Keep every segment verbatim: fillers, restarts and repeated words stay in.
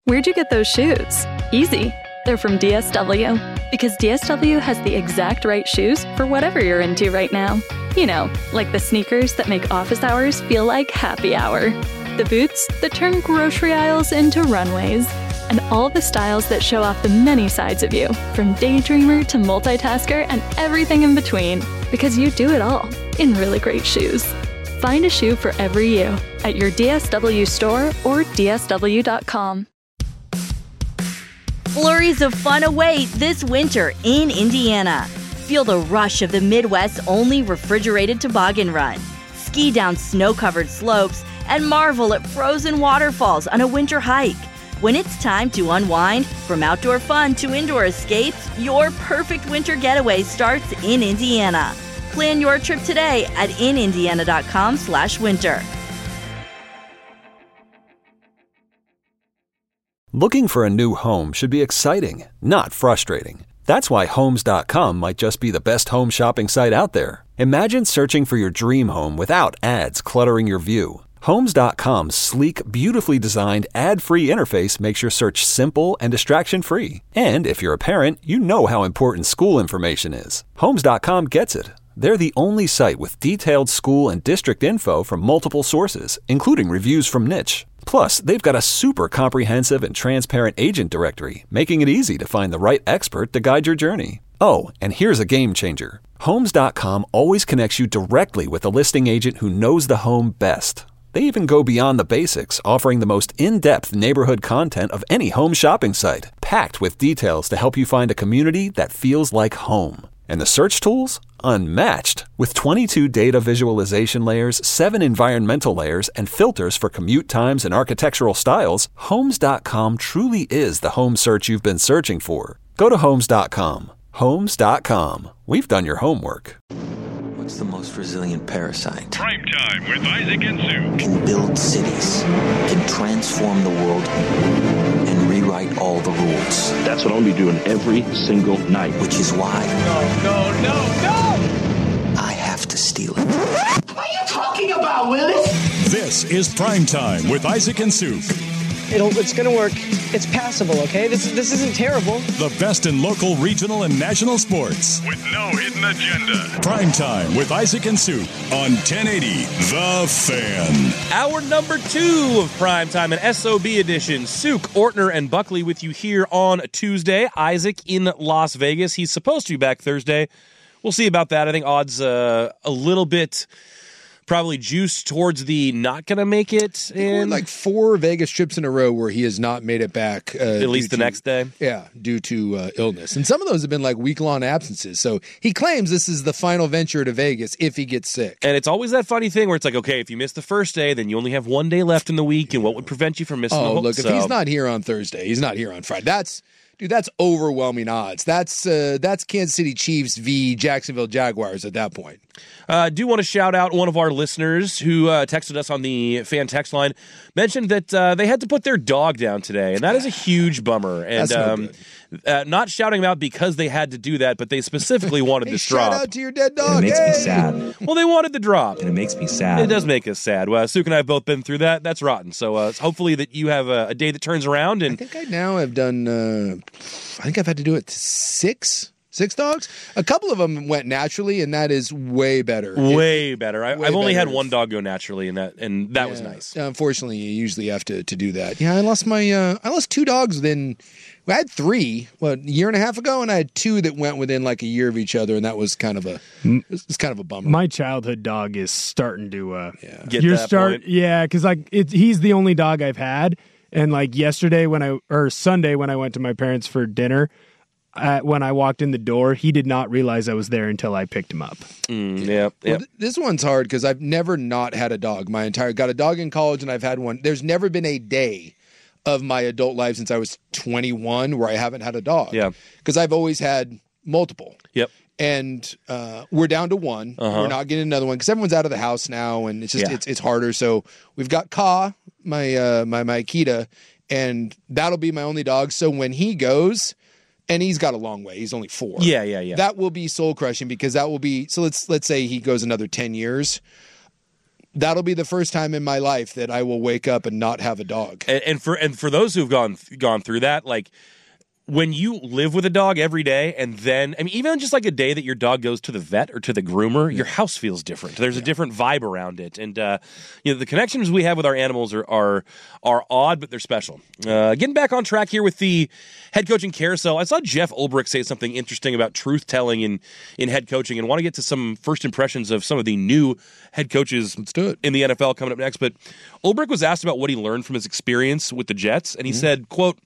Where'd you get those shoes? Easy. They're from D S W. Because D S W has the exact right shoes for whatever you're into right now. You know, like the sneakers that make office hours feel like happy hour. The boots that turn grocery aisles into runways. And all the styles that show off the many sides of you, from daydreamer to multitasker and everything in between. Because you do it all in really great shoes. Find a shoe for every you at your D S W store or D S W dot com. Flurries of fun await this winter in Indiana. Feel the rush of the Midwest's only refrigerated toboggan run. Ski down snow-covered slopes and marvel at frozen waterfalls on a winter hike. When it's time to unwind, from outdoor fun to indoor escapes, your perfect winter getaway starts in Indiana. Plan your trip today at in indiana dot com slash winter. Looking for a new home should be exciting, not frustrating. That's why Homes dot com might just be the best home shopping site out there. Imagine searching for your dream home without ads cluttering your view. Homes dot com's sleek, beautifully designed, ad-free interface makes your search simple and distraction-free. And if you're a parent, you know how important school information is. Homes dot com gets it. They're the only site with detailed school and district info from multiple sources, including reviews from Niche. Plus, they've got a super comprehensive and transparent agent directory, making it easy to find the right expert to guide your journey. Oh, and here's a game changer. Homes dot com always connects you directly with a listing agent who knows the home best. They even go beyond the basics, offering the most in-depth neighborhood content of any home shopping site, packed with details to help you find a community that feels like home. And the search tools? Unmatched. With twenty-two data visualization layers, seven environmental layers, and filters for commute times and architectural styles, Homes dot com truly is the home search you've been searching for. Go to Homes dot com. Homes dot com. We've done your homework. What's the most resilient parasite? Prime Time with Isaac and Sue. Can build cities, can transform the world, and rewrite all the rules. That's what I'll be doing every single night. Which is why... No, no, no, no! I have to steal it. What are you talking about, Willis? This is Prime Time with Isaac and Suk. It'll, it's going to work. It's passable, okay? This, this isn't terrible. The best in local, regional, and national sports. With no hidden agenda. Prime Time with Isaac and Suk on ten eighty The Fan. Hour number two of Prime Time, an S O B edition. Suk, Ortner, and Buckley with you here on Tuesday. Isaac in Las Vegas. He's supposed to be back Thursday. We'll see about that. I think odds uh, a little bit... probably juiced towards the not going to make it. And like four Vegas trips in a row where he has not made it back. Uh, At least the to, next day? Yeah, due to uh, illness. And some of those have been like week-long absences. So he claims this is the final venture to Vegas if he gets sick. And it's always that funny thing where it's like, okay, if you miss the first day, then you only have one day left in the week, and what would prevent you from missing oh, the whole... Oh, look, so. if he's not here on Thursday, he's not here on Friday. That's... Dude, that's overwhelming odds. That's uh, that's Kansas City Chiefs v. Jacksonville Jaguars at that point. I uh, do want to shout out one of our listeners who uh, texted us on the fan text line, mentioned that uh, they had to put their dog down today, and that is a huge bummer. And that's no um, good. Uh, not shouting them out because they had to do that, but they specifically wanted hey, this shout drop. Shout out to your dead dog. And it makes hey. me sad. Well, they wanted the drop. And it makes me sad. It does make us sad. Well, Suk and I have both been through that. That's rotten. So uh, hopefully that you have a, a day that turns around. And I think I now have done, uh, I think I've had to do it to six. Six dogs? A couple of them went naturally, and that is way better. Way it, better. I, way I've only better. had one dog go naturally, and that and that yeah. was nice. Unfortunately, you usually have to, to do that. Yeah, I lost my uh, I lost two dogs within. I had three, what, a year and a half ago, and I had two that went within like a year of each other, and that was kind of a it's kind of a bummer. My childhood dog is starting to uh, yeah. get you're that start, point. Yeah, because like it, he's the only dog I've had, and like yesterday when I or Sunday when I went to my parents for dinner. Uh, when I walked in the door, he did not realize I was there until I picked him up. Mm, yeah. Yep. Well, yep. th- this one's hard because I've never not had a dog. My entire got a dog in college, and I've had one. There's never been a day of my adult life since I was twenty-one where I haven't had a dog. Yeah. Because I've always had multiple. Yep. And uh, we're down to one. Uh-huh. We're not getting another one because everyone's out of the house now, and it's just Yeah. it's it's harder. So we've got Ka, my uh, my my Akita, and that'll be my only dog. So when he goes. And he's got a long way. He's only four. Yeah, yeah, yeah. That will be soul crushing because that will be so. Let's let's say he goes another ten years. that'll be the first time in my life that I will wake up and not have a dog. And, and for and for those who've gone gone through that, like when you live with a dog every day, and then I mean, even just like a day that your dog goes to the vet or to the groomer, yeah. your house feels different. There's yeah. a different vibe around it, and uh, you know the connections we have with our animals are are, are odd, but they're special. Uh, getting back on track here with the head coaching carousel, I saw Jeff Ulbrich say something interesting about truth telling in in head coaching, and want to get to some first impressions of some of the new head coaches Let's do it. in the N F L coming up next. But Ulbrich was asked about what he learned from his experience with the Jets, and he mm-hmm. said, "quote."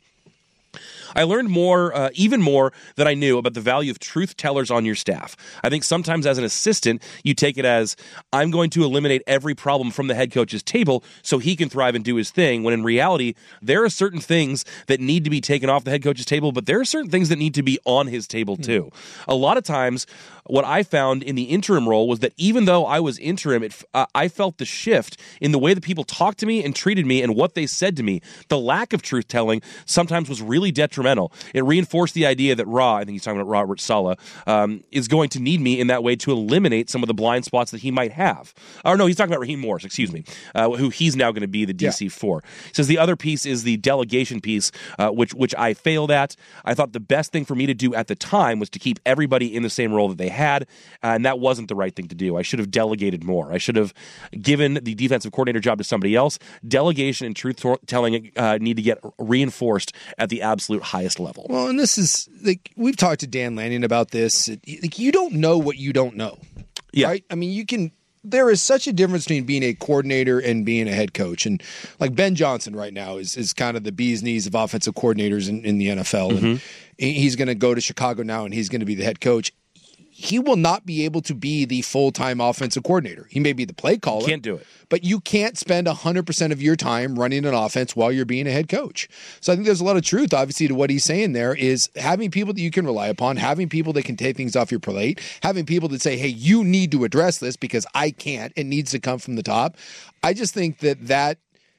I learned more, uh, even more than I knew about the value of truth tellers on your staff. I think sometimes as an assistant, you take it as, I'm going to eliminate every problem from the head coach's table so he can thrive and do his thing, when in reality, there are certain things that need to be taken off the head coach's table, but there are certain things that need to be on his table too. Mm-hmm. A lot of times, what I found in the interim role was that even though I was interim, it, uh, I felt the shift in the way that people talked to me and treated me and what they said to me. The lack of truth telling sometimes was really detrimental. It reinforced the idea that Ra, I think he's talking about Robert Saleh, um, is going to need me in that way to eliminate some of the blind spots that he might have. Or no, he's talking about Raheem Morris, excuse me, uh, who he's now going to be the D C for. Yeah. He says the other piece is the delegation piece, uh, which which I failed at. I thought the best thing for me to do at the time was to keep everybody in the same role that they had, uh, and that wasn't the right thing to do. I should have delegated more. I should have given the defensive coordinator job to somebody else. Delegation and truth-telling uh, need to get reinforced at the absolute highest level. Well, and this is, like, we've talked to Dan Lanning about this. Like, you don't know what you don't know. Yeah. Right? I mean, you can, there is such a difference between being a coordinator and being a head coach. And like Ben Johnson right now is is kind of the bee's knees of offensive coordinators in, in the N F L. Mm-hmm. And he's going to go to Chicago now and he's going to be the head coach. He will not be able to be the full-time offensive coordinator. He may be the play caller. Can't do it. But you can't spend one hundred percent of your time running an offense while you're being a head coach. So I think there's a lot of truth, obviously, to what he's saying there is having people that you can rely upon, having people that can take things off your plate, having people that say, hey, you need to address this because I can't. It needs to come from the top. I just think that that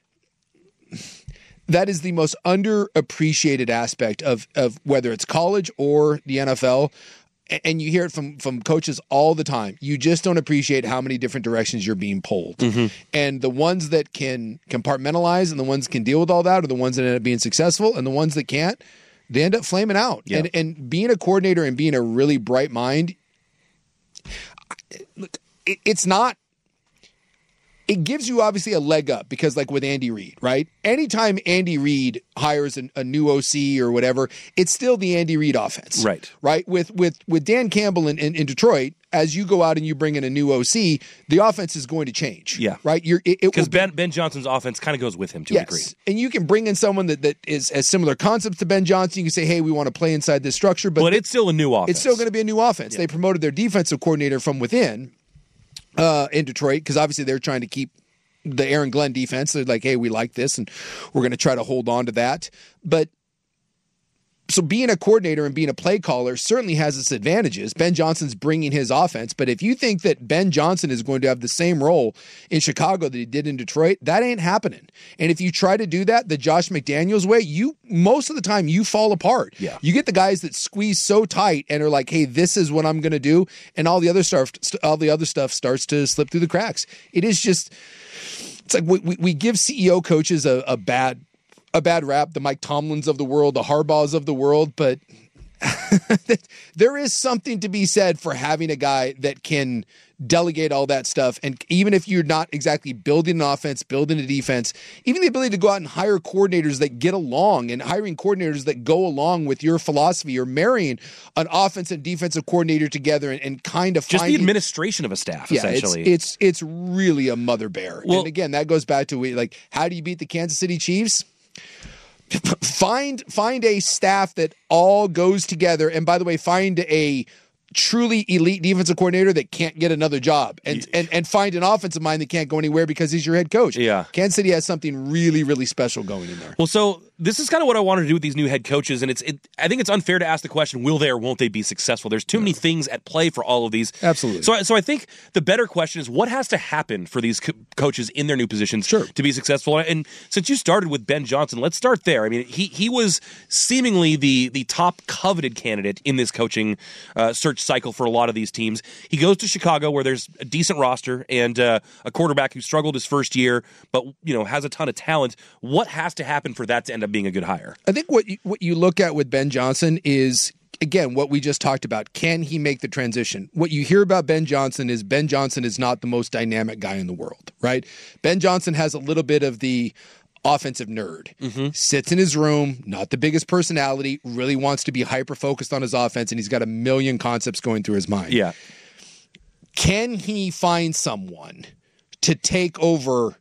that is the most underappreciated aspect of, of whether it's college or the N F L. And you hear it from, from coaches all the time. You just don't appreciate how many different directions you're being pulled. Mm-hmm. And the ones that can compartmentalize and the ones that can deal with all that are the ones that end up being successful. And the ones that can't, they end up flaming out. Yeah. And, and being a coordinator and being a really bright mind, look, it, it's not, it gives you obviously a leg up because like with Andy Reid, right? Anytime Andy Reid hires an, a new O C or whatever, it's still the Andy Reid offense. Right. Right? With with with Dan Campbell in, in, in Detroit, as you go out and you bring in a new O C, the offense is going to change. Yeah. Right? You're Because Ben Ben Johnson's offense kind of goes with him to yes. a degree. And you can bring in someone that, that is has similar concepts to Ben Johnson. You can say, hey, we want to play inside this structure. But, but it's still a new offense. It's still going to be a new offense. Yeah. They promoted their defensive coordinator from within uh, in Detroit because obviously they're trying to keep the Aaron Glenn defense. They're like, hey, we like this, and we're going to try to hold on to that. But so being a coordinator and being a play caller certainly has its advantages. Ben Johnson's bringing his offense, but if you think that Ben Johnson is going to have the same role in Chicago that he did in Detroit, that ain't happening. And if you try to do that the Josh McDaniels way, you most of the time you fall apart. Yeah. You get the guys that squeeze so tight and are like, hey, this is what I'm going to do, and all the other stuff, all the other stuff starts to slip through the cracks. It is just. It's like we, we give C E O coaches a, a bad a bad rap, the Mike Tomlins of the world, the Harbaughs of the world, but there is something to be said for having a guy that can delegate all that stuff. And even if you're not exactly building an offense, building a defense, even the ability to go out and hire coordinators that get along and hiring coordinators that go along with your philosophy or marrying an offense and defensive coordinator together and, and kind of just finding, the administration of a staff, yeah, essentially. It's, it's, it's really a mother bear. Well, and again, that goes back to like, how do you beat the Kansas City Chiefs? Find find a staff that all goes together, and by the way, find a truly elite defensive coordinator that can't get another job, and and and find an offensive mind that can't go anywhere because he's your head coach. Yeah, Kansas City has something really really special going in there. Well, so this is kind of what I wanted to do with these new head coaches, and it's. It, I think it's unfair to ask the question: will they or won't they be successful? There's too many things at play for all of these. Absolutely. So, so I think the better question is what has to happen for these co- coaches in their new positions sure. to be successful. And since you started with Ben Johnson, let's start there. I mean, he he was seemingly the the top coveted candidate in this coaching uh, search cycle for a lot of these teams. He goes to Chicago, where there's a decent roster and uh, a quarterback who struggled his first year, but you know has a ton of talent. What has to happen for that to end up being a good hire? I think what you, what you look at with Ben Johnson is, again, what we just talked about. Can he make the transition? What you hear about Ben Johnson is Ben Johnson is not the most dynamic guy in the world, right? Ben Johnson has a little bit of the offensive nerd. Mm-hmm. Sits in his room, not the biggest personality, really wants to be hyper-focused on his offense, and he's got a million concepts going through his mind. Yeah. Can he find someone to take over,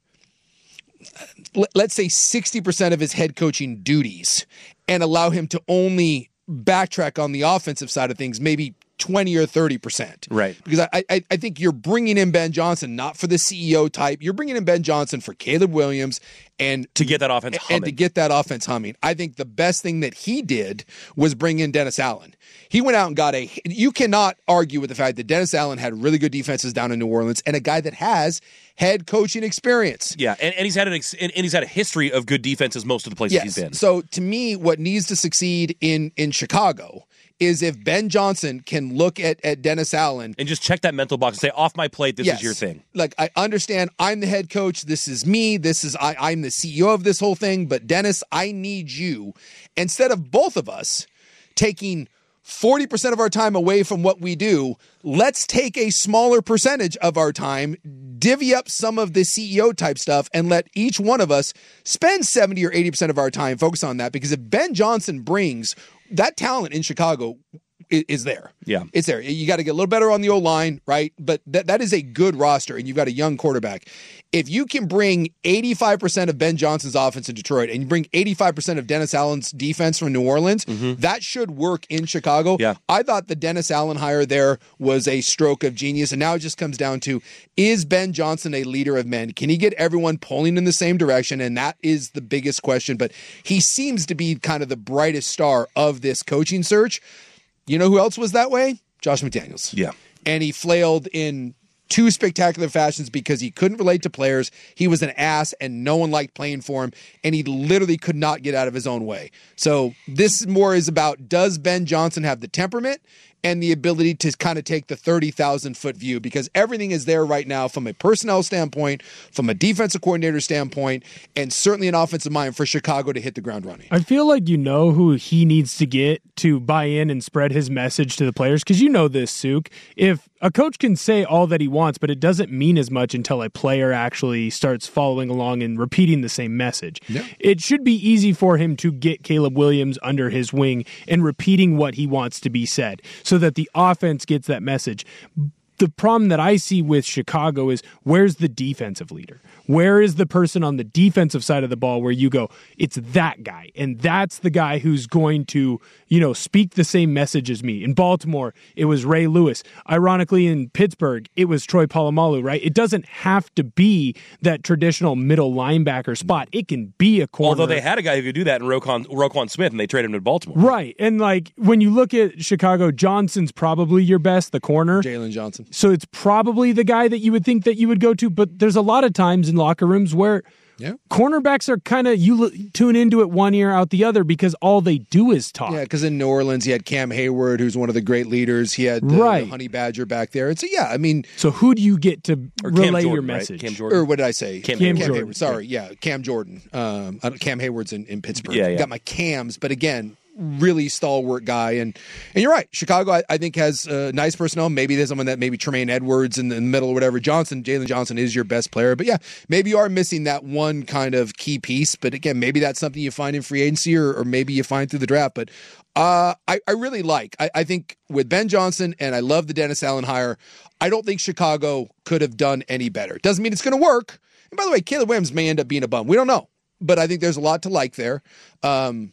let's say, sixty percent of his head coaching duties and allow him to only backtrack on the offensive side of things, maybe twenty or thirty percent? Right. Because I, I I think you're bringing in Ben Johnson not for the C E O type. You're bringing in Ben Johnson for Caleb Williams and to get that offense humming. And to get that offense humming. I think the best thing that he did was bring in Dennis Allen. He went out and got a – you cannot argue with the fact that Dennis Allen had really good defenses down in New Orleans and a guy that has head coaching experience. Yeah, and, and he's had an ex- and, and he's had a history of good defenses most of the places yes. he's been. So to me, what needs to succeed in in Chicago is if Ben Johnson can look at, at Dennis Allen and just check that mental box and say, off my plate, this yes, is your thing. Like, I understand I'm the head coach. This is me. This is I, I'm the C E O of this whole thing. But Dennis, I need you. Instead of both of us taking forty percent of our time away from what we do, let's take a smaller percentage of our time, divvy up some of the C E O type stuff, and let each one of us spend seventy or eighty percent of our time focus on that. Because if Ben Johnson brings that talent in Chicago, is, is there. Yeah. It's there. You got to get a little better on the O-line, right? But that that is a good roster, and you've got a young quarterback. If you can bring eighty-five percent of Ben Johnson's offense in Detroit and you bring eighty-five percent of Dennis Allen's defense from New Orleans, mm-hmm. that should work in Chicago. Yeah. I thought the Dennis Allen hire there was a stroke of genius, and now it just comes down to, is Ben Johnson a leader of men? Can he get everyone pulling in the same direction? And that is the biggest question. But he seems to be kind of the brightest star of this coaching search. You know who else was that way? Josh McDaniels. Yeah. And he flailed in two spectacular fashions because he couldn't relate to players. He was an ass and no one liked playing for him, and he literally could not get out of his own way. So this more is about, does Ben Johnson have the temperament and the ability to kind of take the thirty thousand foot view? Because everything is there right now from a personnel standpoint, from a defensive coordinator standpoint, and certainly an offensive mind for Chicago to hit the ground running. I feel like you know who he needs to get to buy in and spread his message to the players, because you know this, Suk. If a coach can say all that he wants, but it doesn't mean as much until a player actually starts following along and repeating the same message. Yeah. It should be easy for him to get Caleb Williams under his wing and repeating what he wants to be said so that the offense gets that message. The problem that I see with Chicago is, where's the defensive leader? Where is the person on the defensive side of the ball where you go, it's that guy, and that's the guy who's going to, you know, speak the same message as me. In Baltimore, it was Ray Lewis. Ironically, in Pittsburgh, it was Troy Polamalu, right? It doesn't have to be that traditional middle linebacker spot. It can be a corner. Although they had a guy who could do that in Roquan, Roquan Smith, and they traded him to Baltimore. Right, and like, when you look at Chicago, Johnson's probably your best, the corner. Jalen Johnson. So it's probably the guy that you would think that you would go to, but there's a lot of times in locker rooms where yeah. cornerbacks are kind of, you l- tune into it one ear out the other because all they do is talk. Yeah, because in New Orleans, he had Cam Hayward, who's one of the great leaders. He had the, right. the Honey Badger back there. And so, yeah, I mean. So who do you get to or relay Jordan, your right? message? Cam Jordan. Or what did I say? Cam, Cam, Cam Jordan. Hayward. Sorry, yeah, Cam Jordan. Um, Cam Hayward's in, in Pittsburgh. Yeah, yeah. Got my Cams, but again, really stalwart guy. And and you're right. Chicago, I, I think, has uh, nice personnel. Maybe there's someone that maybe Tremaine Edwards in the, in the middle or whatever. Johnson, Jalen Johnson is your best player. But yeah, maybe you are missing that one kind of key piece. But again, maybe that's something you find in free agency or, or maybe you find through the draft. But uh, I, I really like, I, I think with Ben Johnson, and I love the Dennis Allen hire, I don't think Chicago could have done any better. Doesn't mean it's going to work. And by the way, Caleb Williams may end up being a bum. We don't know. But I think there's a lot to like there. Um,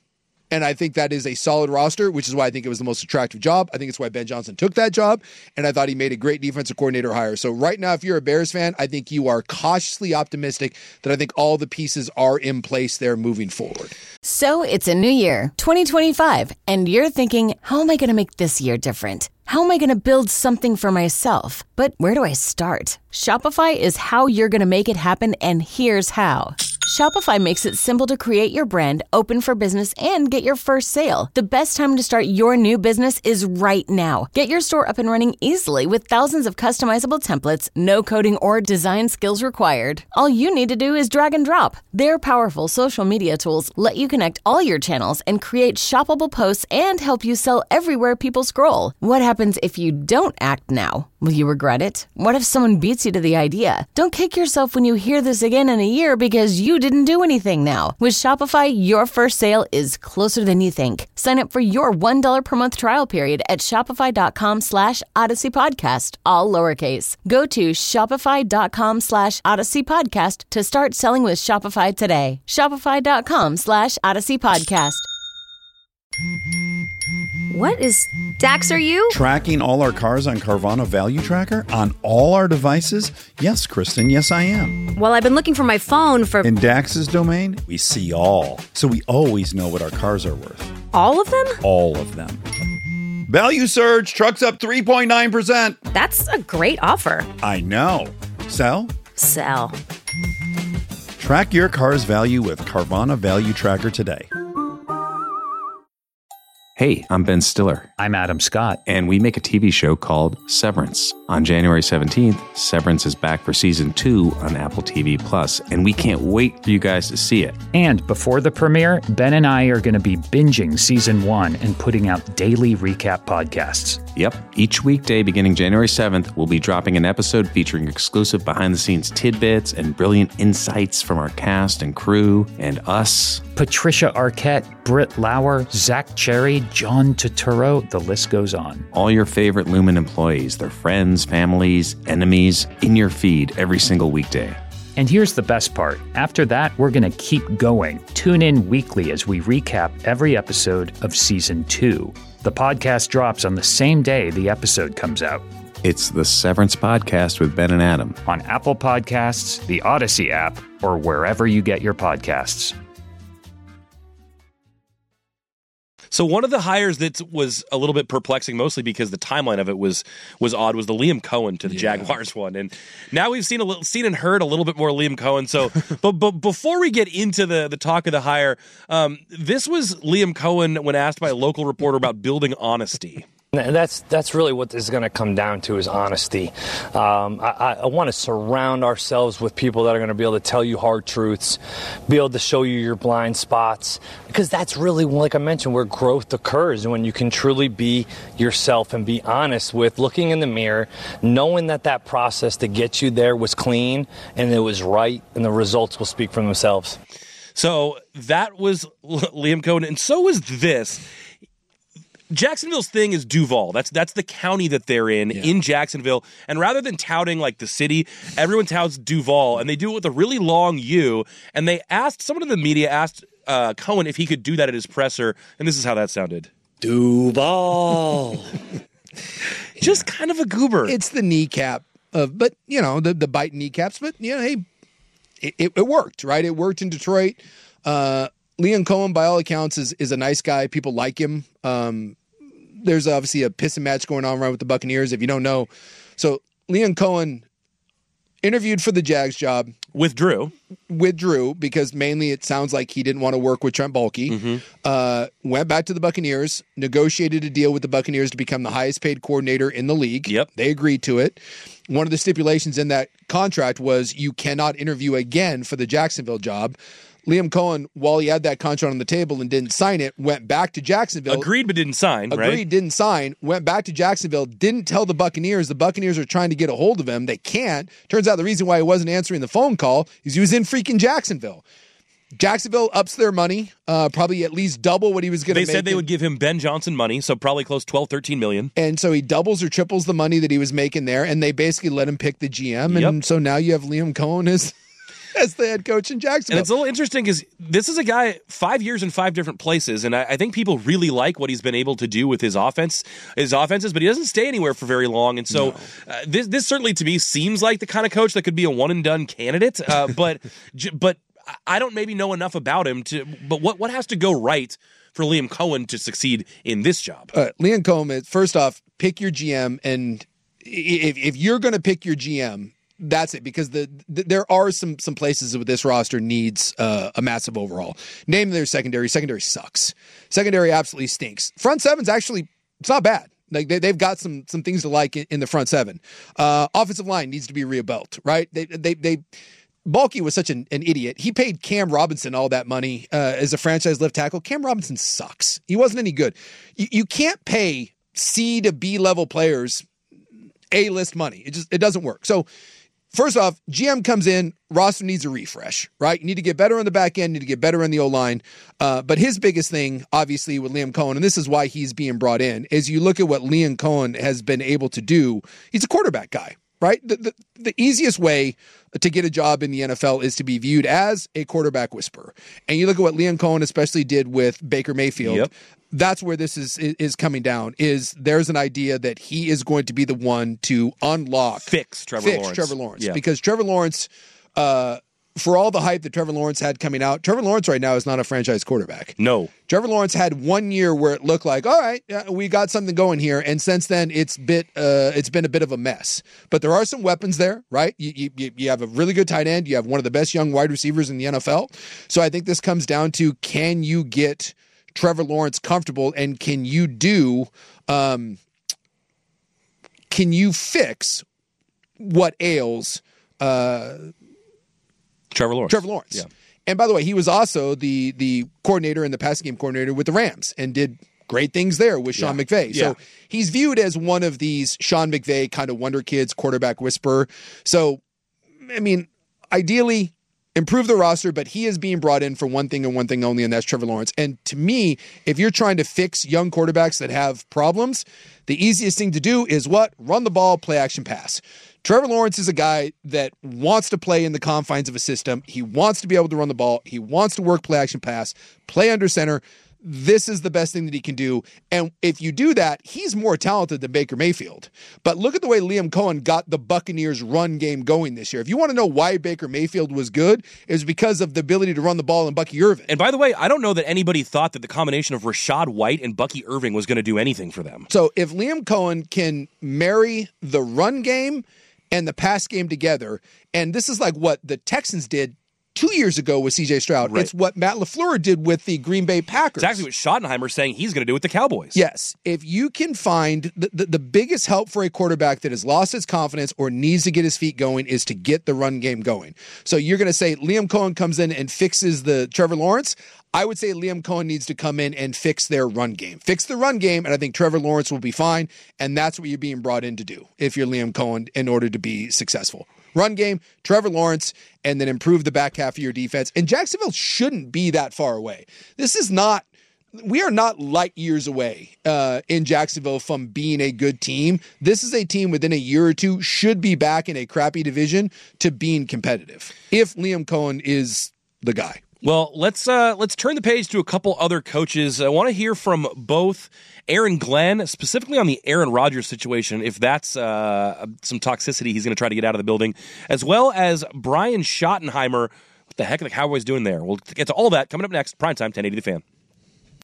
And I think that is a solid roster, which is why I think it was the most attractive job. I think it's why Ben Johnson took that job. And I thought he made a great defensive coordinator hire. So right now, if you're a Bears fan, I think you are cautiously optimistic that I think all the pieces are in place there moving forward. So it's a new year, twenty twenty-five, and you're thinking, how am I going to make this year different? How am I going to build something for myself? But where do I start? Shopify is how you're going to make it happen, and here's how. Shopify makes it simple to create your brand, open for business, and get your first sale. The best time to start your new business is right now. Get your store up and running easily with thousands of customizable templates, no coding or design skills required. All you need to do is drag and drop. Their powerful social media tools let you connect all your channels and create shoppable posts and help you sell everywhere people scroll. What happens if you don't act now? Will you regret it? What if someone beats you to the idea? Don't kick yourself when you hear this again in a year because you didn't do anything now. With Shopify, your first sale is closer than you think. Sign up for your one dollar per month trial period at shopify.com slash Odyssey Podcast, all lowercase. Go to shopify.com slash Odyssey Podcast to start selling with Shopify today. Shopify.com slash Odyssey Podcast. What is Dax, are you? Tracking all our cars on Carvana Value Tracker on all our devices? Yes, Kristen, yes, I am. Well, I've been looking for my phone for... In Dax's domain, we see all. So we always know what our cars are worth. All of them? All of them. Value surge, trucks up three point nine percent. That's a great offer. I know. Sell? Sell. Track your car's value with Carvana Value Tracker today. Hey, I'm Ben Stiller. I'm Adam Scott. And we make a T V show called Severance. On January seventeenth, Severance is back for season two on Apple T V Plus, and we can't wait for you guys to see it. And before the premiere, Ben and I are going to be binging season one and putting out daily recap podcasts. Yep. Each weekday beginning January seventh, we'll be dropping an episode featuring exclusive behind-the-scenes tidbits and brilliant insights from our cast and crew and us. Patricia Arquette, Britt Lauer, Zach Cherry, John Turturro, the list goes on. All your favorite Lumen employees, their friends, families, enemies, in your feed every single weekday. And here's the best part. After that, we're going to keep going. Tune in weekly as we recap every episode of season two. The podcast drops on the same day the episode comes out. It's the Severance Podcast with Ben and Adam. On Apple Podcasts, the Odyssey app, or wherever you get your podcasts. So one of the hires that was a little bit perplexing, mostly because the timeline of it was was odd, was the Liam Cohen to the yeah. Jaguars one, and now we've seen a little, seen and heard a little bit more Liam Cohen. So, but but before we get into the the talk of the hire, um, this was Liam Cohen when asked by a local reporter about building honesty. And that's that's really what this is going to come down to, is honesty. Um, I, I want to surround ourselves with people that are going to be able to tell you hard truths, be able to show you your blind spots, because that's really, like I mentioned, where growth occurs, when you can truly be yourself and be honest with looking in the mirror, knowing that that process to get you there was clean and it was right, and the results will speak for themselves. So that was Liam Cohen, and so was this. Jacksonville's thing is Duval. That's that's the county that they're in, yeah. in Jacksonville. And rather than touting like the city, everyone touts Duval, and they do it with a really long U. And they asked, someone in the media asked uh, Cohen if he could do that at his presser, and this is how that sounded. Duval. Just kind of a goober. It's the kneecap of, but you know, the the bite kneecaps. But you know, hey, it, it, it worked, right? It worked in Detroit. Uh, Liam Cohen, by all accounts, is is a nice guy. People like him. Um, there's obviously a pissing match going on around with the Buccaneers, if you don't know. So Liam Cohen interviewed for the Jags job. Withdrew. Withdrew because mainly it sounds like he didn't want to work with Trent Baalke. Mm-hmm. Uh, went back to the Buccaneers, negotiated a deal with the Buccaneers to become the highest paid coordinator in the league. Yep. They agreed to it. One of the stipulations in that contract was you cannot interview again for the Jacksonville job. Liam Cohen, while he had that contract on the table and didn't sign it, went back to Jacksonville. Agreed but didn't sign, Agreed, right? didn't sign, went back to Jacksonville, didn't tell the Buccaneers. The Buccaneers are trying to get a hold of him. They can't. Turns out the reason why he wasn't answering the phone call is he was in freaking Jacksonville. Jacksonville ups their money, uh, probably at least double what he was going to They make. said they would give him Ben Johnson money, so probably close twelve, thirteen million. And so he doubles or triples the money that he was making there, and they basically let him pick the G M. And yep. so now you have Liam Cohen as... as the head coach in Jacksonville. And it's a little interesting because this is a guy five years in five different places, and I, I think people really like what he's been able to do with his offense, his offenses, but he doesn't stay anywhere for very long. And so No. uh, this this certainly to me seems like the kind of coach that could be a one and done candidate. Uh, but j- but I don't maybe know enough about him to. But what what has to go right for Liam Cohen to succeed in this job? Uh, Liam Cohen, first off, pick your G M, and if if you're going to pick your G M, that's it, because the, the there are some some places with this roster needs uh, a massive overhaul. Name their secondary. Secondary sucks. Secondary absolutely stinks. Front seven's actually it's not bad. Like they they've got some some things to like in, in the front seven. Uh, offensive line needs to be rebuilt. Right? They they they. Balky was such an, an idiot. He paid Cam Robinson all that money uh, as a franchise left tackle. Cam Robinson sucks. He wasn't any good. You, you can't pay C to B level players A-list money. It just it doesn't work. So first off, G M comes in, roster needs a refresh, right? You need to get better on the back end, you need to get better on the O-line. Uh, but his biggest thing, obviously, with Liam Cohen, and this is why he's being brought in, is you look at what Liam Cohen has been able to do. He's a quarterback guy. Right? The, the the easiest way to get a job in the N F L is to be viewed as a quarterback whisperer. And you look at what Liam Cohen especially did with Baker Mayfield. Yep. That's where this is is coming down, is there's an idea that he is going to be the one to unlock. Fix Trevor fix Lawrence. Trevor Lawrence. Yeah. Because Trevor Lawrence, uh, for all the hype that Trevor Lawrence had coming out, Trevor Lawrence right now is not a franchise quarterback. No. Trevor Lawrence had one year where it looked like, all right, yeah, we got something going here, and since then it's bit uh, it's been a bit of a mess. But there are some weapons there, right? You, you you have a really good tight end. You have one of the best young wide receivers in the N F L. So I think this comes down to, can you get Trevor Lawrence comfortable, and can you do um, can you fix what ails uh, Trevor Lawrence? Trevor Lawrence. Yeah. And by the way, he was also the the coordinator and the passing game coordinator with the Rams and did great things there with Sean Yeah. McVay. Yeah. So he's viewed as one of these Sean McVay kind of wonder kids, quarterback whisperer. So, I mean, ideally, improve the roster, but he is being brought in for one thing and one thing only, and that's Trevor Lawrence. And to me, if you're trying to fix young quarterbacks that have problems, the easiest thing to do is what? Run the ball, play action pass. Trevor Lawrence is a guy that wants to play in the confines of a system. He wants to be able to run the ball. He wants to work play action pass, play under center. This is the best thing that he can do. And if you do that, he's more talented than Baker Mayfield. But look at the way Liam Cohen got the Buccaneers run game going this year. If you want to know why Baker Mayfield was good, it was because of the ability to run the ball in Bucky Irving. And by the way, I don't know that anybody thought that the combination of Rashad White and Bucky Irving was going to do anything for them. So if Liam Cohen can marry the run game and the pass game together, and this is like what the Texans did two years ago with C J Stroud. Right. It's what Matt LaFleur did with the Green Bay Packers. It's actually what Schottenheimer's saying he's going to do with the Cowboys. Yes. If you can find the, the, the biggest help for a quarterback that has lost his confidence or needs to get his feet going is to get the run game going. So you're going to say Liam Cohen comes in and fixes the Trevor Lawrence. I would say Liam Cohen needs to come in and fix their run game. Fix the run game, and I think Trevor Lawrence will be fine, and that's what you're being brought in to do if you're Liam Cohen in order to be successful. Run game, Trevor Lawrence, and then improve the back half of your defense. And Jacksonville shouldn't be that far away. This is not, we are not light years away uh, in Jacksonville from being a good team. This is a team within a year or two should be back in a crappy division to being competitive if Liam Cohen is the guy. Well, let's uh, let's turn the page to a couple other coaches. I want to hear from both Aaron Glenn, specifically on the Aaron Rodgers situation, if that's uh, some toxicity he's going to try to get out of the building, as well as Brian Schottenheimer. What the heck are the Cowboys doing there? We'll get to all that coming up next. Primetime ten eighty The Fan.